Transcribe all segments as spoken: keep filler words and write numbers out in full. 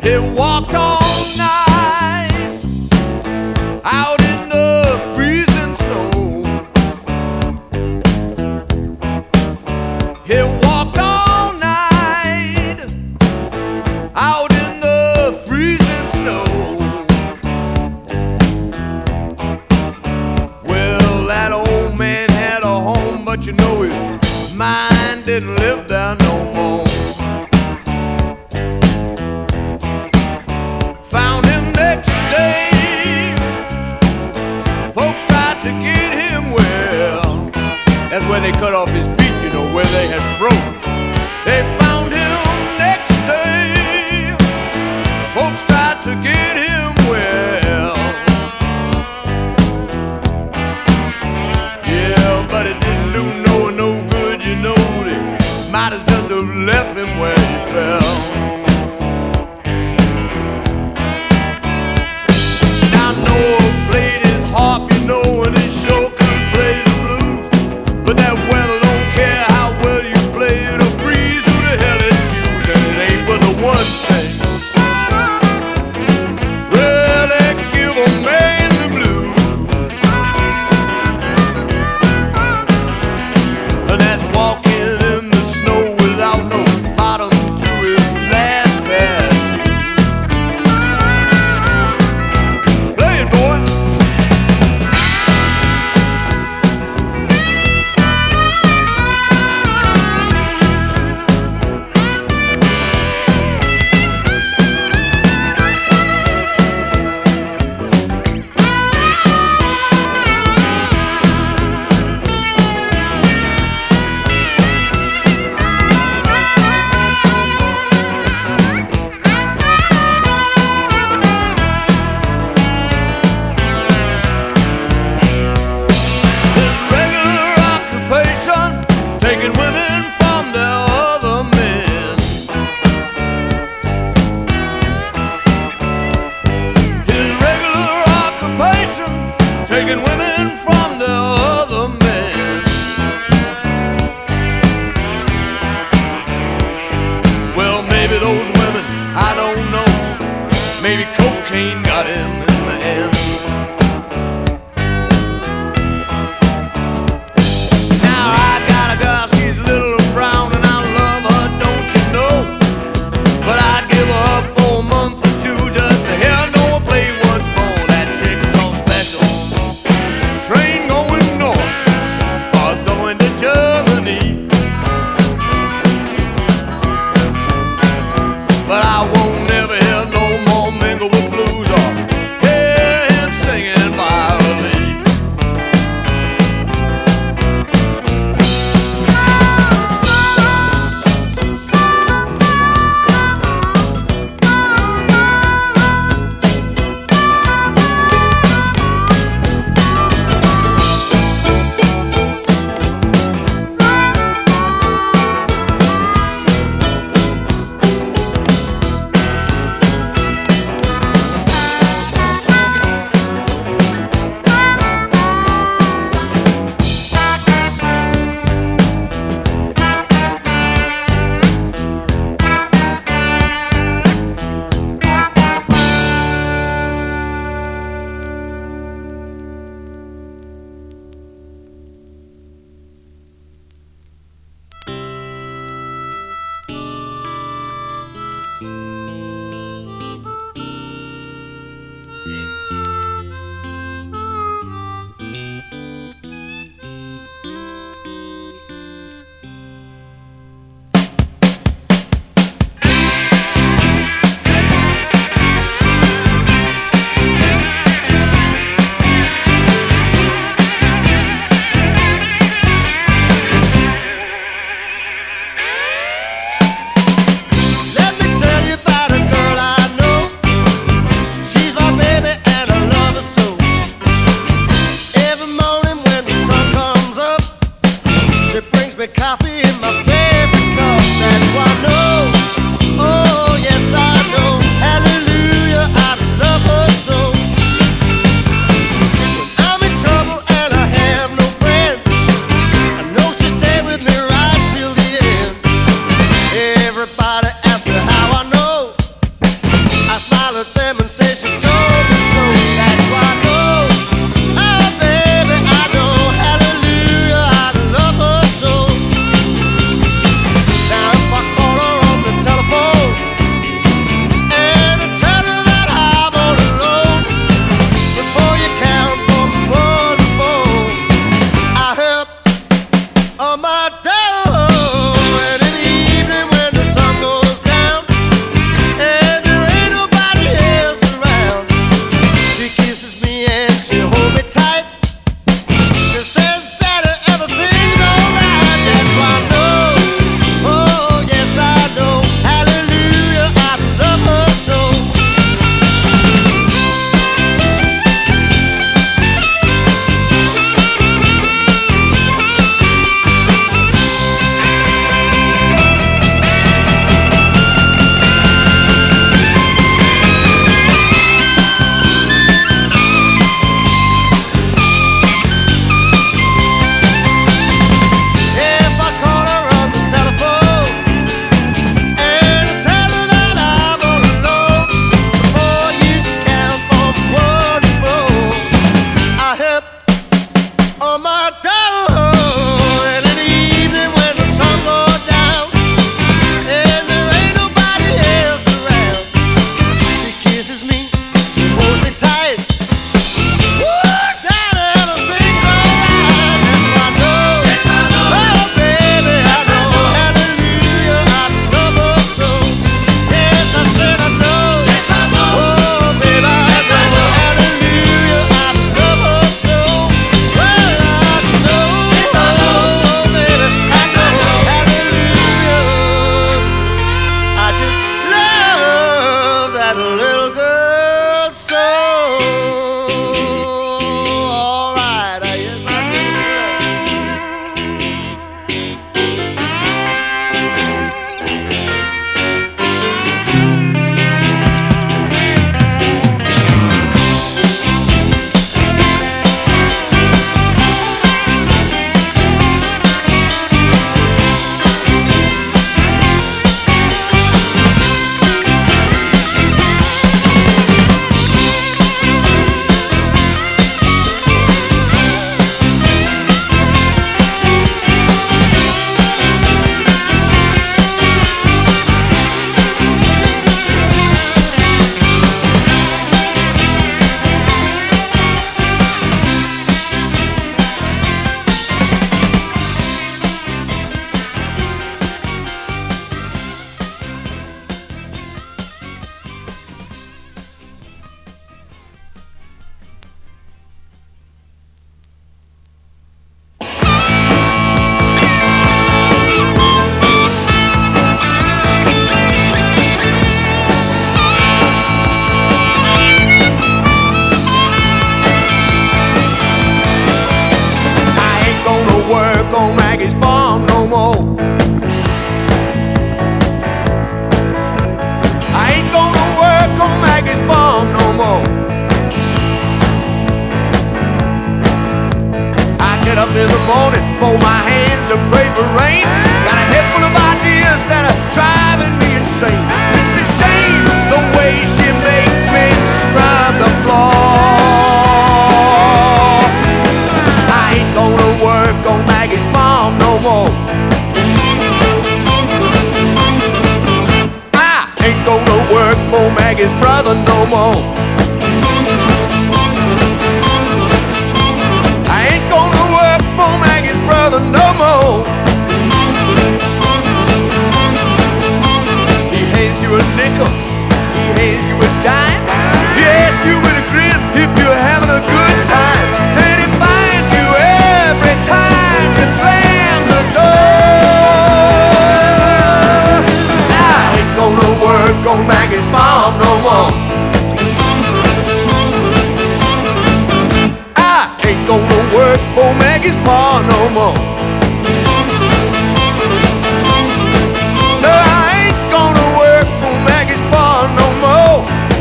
He walked all night out in the freezing snow. He walked all night out in the freezing snow. Well, that old man had a home, but you know his mind didn't live there no more. Found him next day. Folks tried to get him well. That's where they cut off his feet, you know, where they had froze. They found him next day. Folks tried to get him well. Yeah, but it didn't do no no good, you know. They might as well have left him where he fell. Now Noah played his harp, you know, and he sure could play the blues. But that weather don't care how well you play it or freeze. Who the hell it choose? And it ain't but the one thing really give a man the blues, and that's walking in the snow without no bottom to his last pair of shoes. Play it, boy. Taking women from their other men. His regular occupation, taking women from their other men. Well, maybe those women, I don't know. Maybe cocaine got him in the end. But I won't never hear no more mingle with blues or hear him singing violin. Coffee in my favorite cup, that's why I know, oh yes I know, hallelujah, I love her so. When I'm in trouble and I have no friends, I know she'll stay with me right till the end. Everybody asks me how I know, on my door. And in the evening when the sun goes down and there ain't nobody else around, she kisses me, she holds me tight. Woo, darling, everything's alright. Yes, I know. Yes, I know. Oh, baby, yes, I know. Hallelujah, I love her so. Yes, I said I know. Yes, I know. Oh, baby, yes, I know. Hallelujah, I love her so. Well, I know. Yes, I know. Oh, baby, yes, I know. Hallelujah, I just love that little girl so. All right, yes, I do. I ain't gonna work on Maggie's farm no more. I ain't gonna work on Maggie's farm no more. I get up in the morning, fold my hands and pray for rain. Got a head full of ideas that are driving me insane. It's a shame the way she makes me scrub the floor. I ain't gonna work on Maggie's farm no more. I ain't gonna work for Maggie's brother no more. I ain't gonna work for Maggie's brother no more. He hands you a nickel, he hands you a dime. He asks you with a grin if you're having a good time. And he finds you every time you slam the door. I ain't gonna work on Maggie's farm no more. I ain't gonna work for Maggie's pa no more. No, I ain't gonna work for Maggie's pa no more.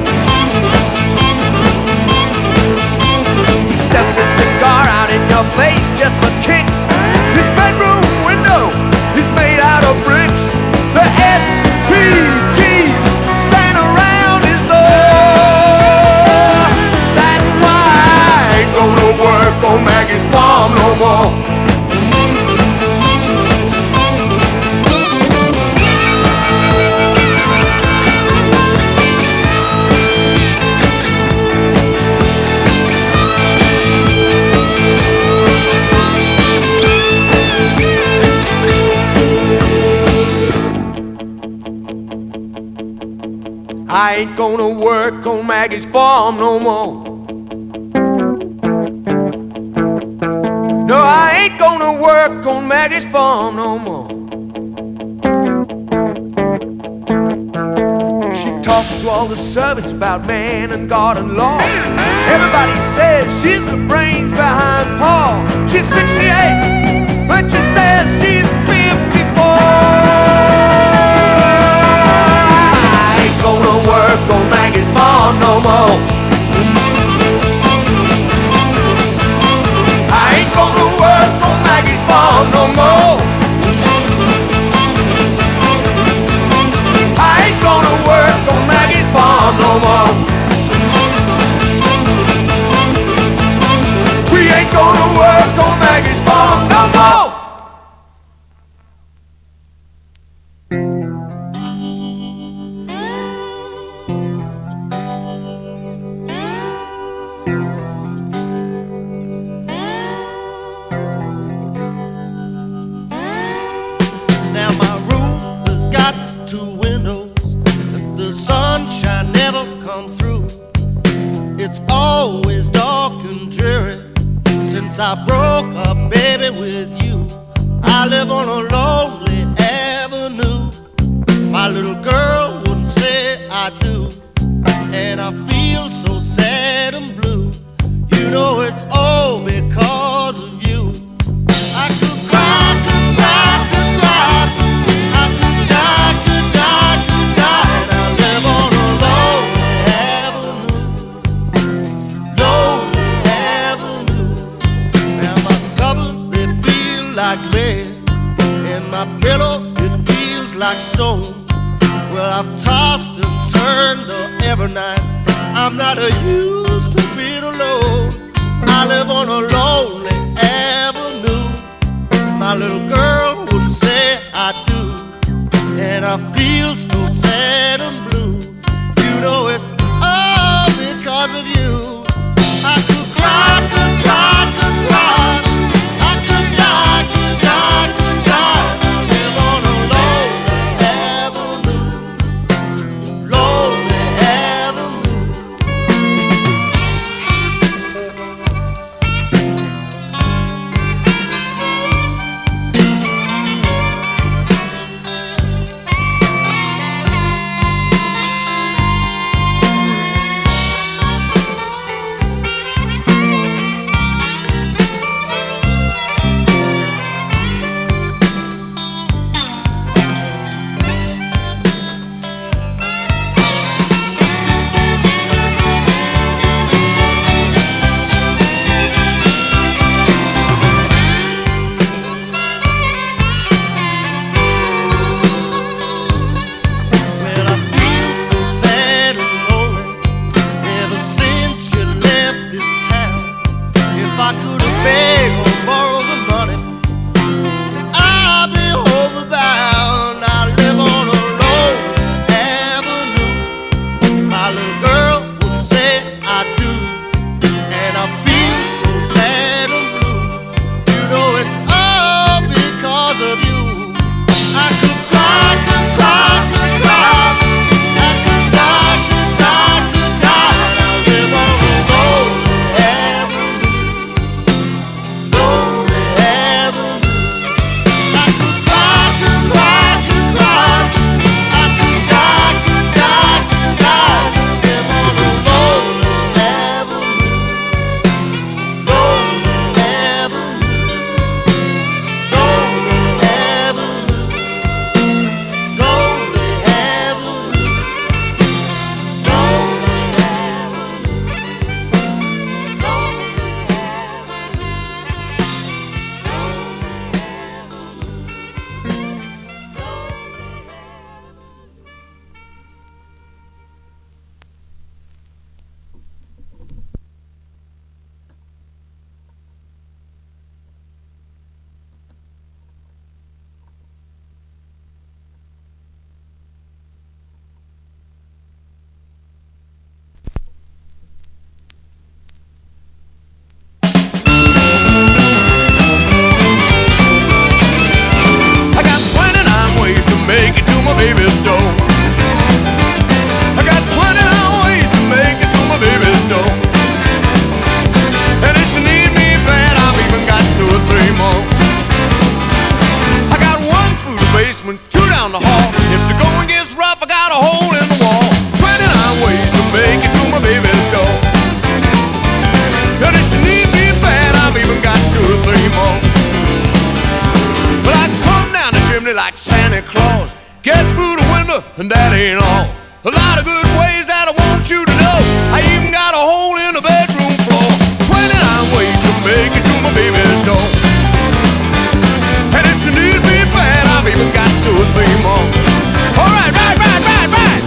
He steps a cigar out in your face just for kicks. His bedroom window is made out of bricks. The S P G stand around his door. That's why I ain't gonna work on Maggie's farm no more. I ain't gonna work on Maggie's farm no more. No, I ain't gonna work on Maggie's farm no more. She talks to all the servants about man and God and law. Everybody says she's the brains behind Paul. She's sixty-eight, but she says she's fifty-four. I ain't gonna work on Maggie's farm no more. I ain't gonna work on Maggie's farm no more. I ain't gonna work on Maggie's farm no more. We ain't gonna work since I broke up, baby, with you. I live on a lonely avenue. My little girl wouldn't say I do, and I feel so sad and blue. You know it's all because of you. I could cry, could cry, could cry. I could die, could die, could die. And I live on a lonely avenue, lonely avenue. Now my covers, they feel like lead, and my pillow, it feels like stone. Well, I've tossed and turned every night. I'm not used to being alone. I live on a lonely avenue. My little girl wouldn't say I do, and I feel so sad and blue. You know it's all because of you. I could cry, could cry, could cry. I could die, could die, could die. I live on a lonely avenue, lonely avenue. And that ain't all. A lot of good ways that I want you to know. I even got a hole in the bedroom floor. twenty-nine ways to make it to my baby's door. And if you need me bad, I've even got two or three more. All right, right, right, right, right.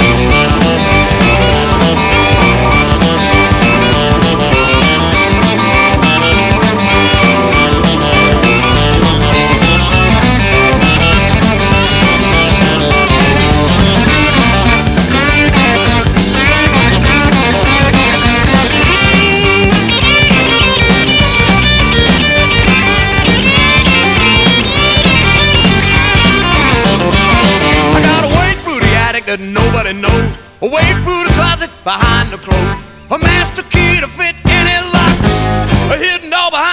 That nobody knows. Away through the closet, behind the clothes. A master key to fit any lock. A hidden door behind